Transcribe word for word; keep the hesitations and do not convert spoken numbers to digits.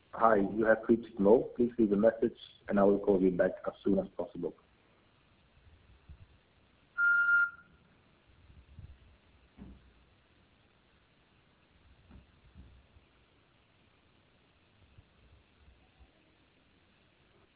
Hi, you have reached Mo. Please leave a message and I will call you back as soon as possible.